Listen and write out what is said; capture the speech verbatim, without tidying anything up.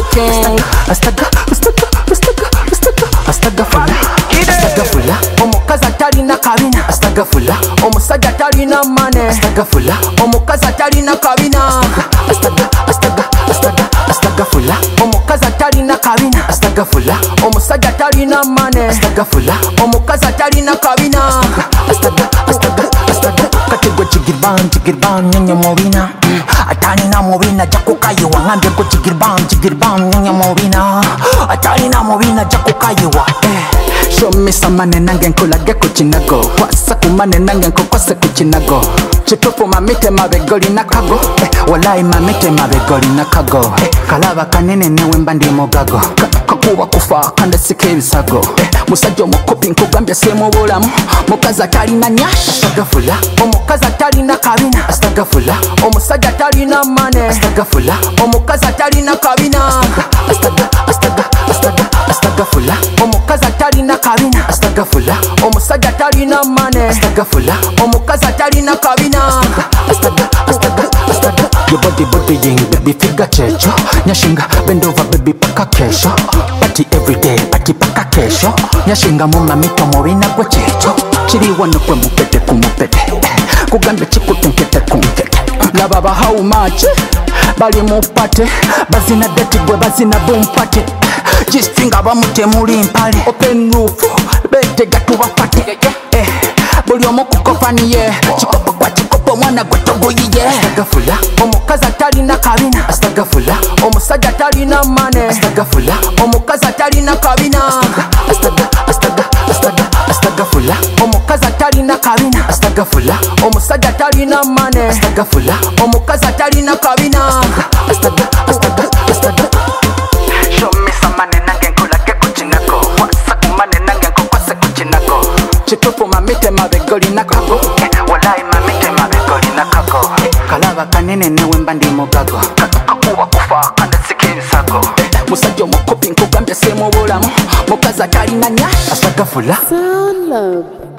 king. Astaga, astaga, astaga, astaga, astaga fula, astaga fula. Omukazi atalina kabina, astaga fula. Omusajja atalina money, astaga fula. Omukazi atalina kabina, astaga, astaga, astaga, astaga fula. Omukazi atalina kabina, astaga fula. Omusajja atalina money, astaga fula. Omukazi atalina kabina, astaga, astaga, astaga. Kati gwe chigirban, chigirban, nyanya mobina. Atalina mobina, jako kayiwa. Ngambye gwe chigirban, chigirban, nyanya mobina. Atalina mobina, jako kayiwa. Show me some money nange nkolage ku kinago. Kwasa ku money nange nkokose ku kinago. Chitufu mamite mabegoli nakago. Eh, walai mamite mabegoli nakago. Eh, kalaba kanene newe mbandi mogago. Kakuwa kufa kanda sike ebisago. Eh, musajja omukopi nkugambye semu bulamu. Mukazi atalina nyash. Astagafula. Omukazi atalina kabina. Astagafula. Omusajja atalina money. Astagafula. Omukazi atalina kabina. Astaga, astaga, astaga, astagafula. Omukazi atalina kabina. Astagafula. Omusajja atalina money. Astagafula. Omukazi atalina kabina. Astaga, astaga, astaga. Your body body ying, baby figure checho. Nyashinga bend over baby paka kesho. Party every day, party paka kesho. Nyashinga muma mito mowina kwa checho. Chiri wano kwe mupete kumupete. Kugambe chiku tunkete kunkete. Lababa how much? Bali mupate. Bazina deti bwe bazina bumpate. Jistinga bamute muri mpali. Open roof, bete gatu wafate. Eh, buli omu kukofaniye. Chikopo kwa chikopo mwana gwetogoyiye. Astagafula. Omukazi atalina kabina. Astagafula. Omusajja atalina money. Astagafula. Omukazi atalina kabina. Astaga, astaga, astaga, astagafula. Omukazi atalina kabina. Astagafula. Omusajja atalina money. Astagafula. Omukazi atalina kabina. Astaga, astaga, astaga. Show me some money nange nkolage ku kinago. Wasa ku money nange nkokose ku kinago. Chitufu mamite mabegoli nakago. Walai mamite mabegoli nakago. Kalaba kanene newe mbandi mogago. Kakuwa kufa kanda sike ebisago. Musajja omukopi nkugambye semu bulamu. Mukazi atalina nyash. Astagafula. Sound Love.